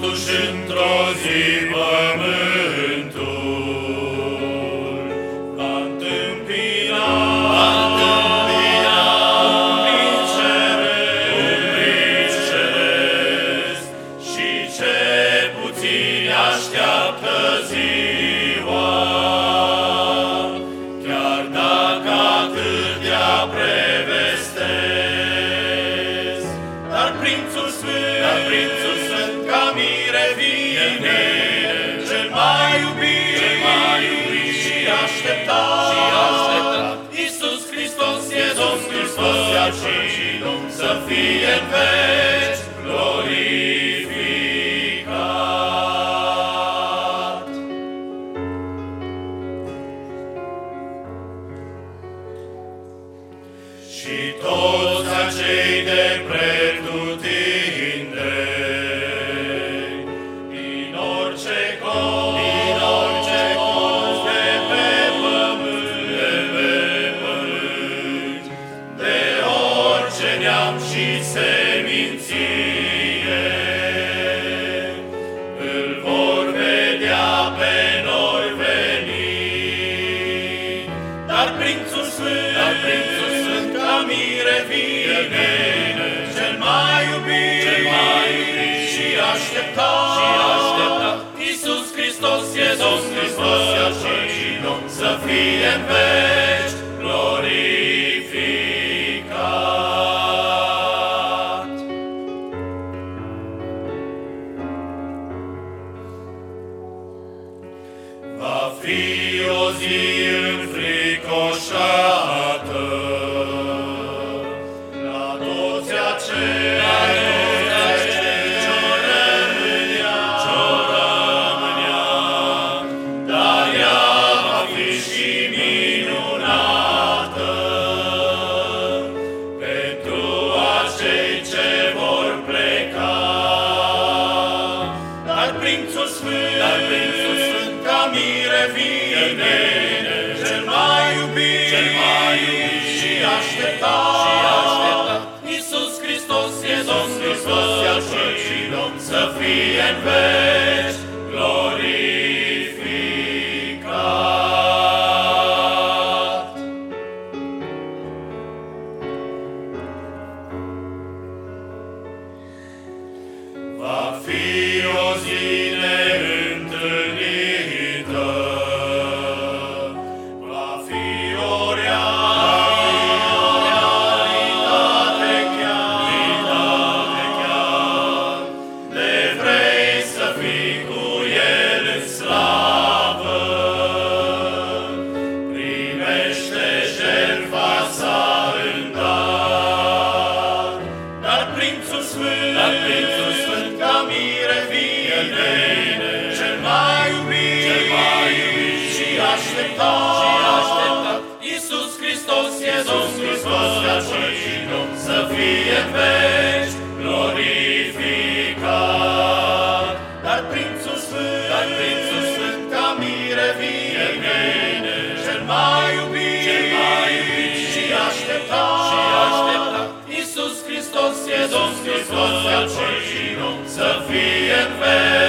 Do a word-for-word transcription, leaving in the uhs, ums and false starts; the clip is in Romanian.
totuși într-o zi pământul va întâmpina, va întâmpina un prinț ceresc, un prinț ceresc, și ce puțini așteaptă ziua, chiar dacă atât de-a prevestesc. Dar prințul sfânt, dar prințul sfânt ca mire vine, cel mai iubit, cel mai iubit și așteptat, și așteptat. Iisus Hristos e Domn, Hristos e Domn, să fie în veci glorificat. Și toți acei de pretutindeni, din orice colț, din orice colț de pe pământ, de pe pământ, de orice neam și seminție, îl vor vedea pe noi veni. Dar prințul sfânt, dar prințul sfânt ca mire vine, cel mai iubit, cel mai iubit și așteptat, și așteptat. Iisus Hristos e Domn, Hristos e Domn, să fie în veci glorificat. Va fi o zi înfricoșată la toți aceia ce-o rămânea, ce-o rămânea, dar ea va fi și minunată pentru acei ce vor pleca. Dar prințul sfânt, dar prințul sfânt ca mire vine, cel mai iubit, cel mai iubit și așteptat, și așteptat. Iisus Hristos e Domn, Hristos e Domn, să fie în veci glorificat. Va fi o zi neîntâlnită, va fi o realitate chiar, de vrei să fii cu El în slavă. Primește jertfa sa în dar. Dar prințul sfânt, dar prințul sfânt ca mire vine, cel mai iubit, cel mai iubit și așteptat, și așteptat. Iisus Hristos e Domn, Hristos e Domn, să fie în veci glorificat. Dar prințul sfânt, dar prințul sfânt ca mire vine, cel mai iubit, cel mai iubit și așteptat, și așteptat. Iisus Hristos e Domn, Hristos e Domn, să fie în veci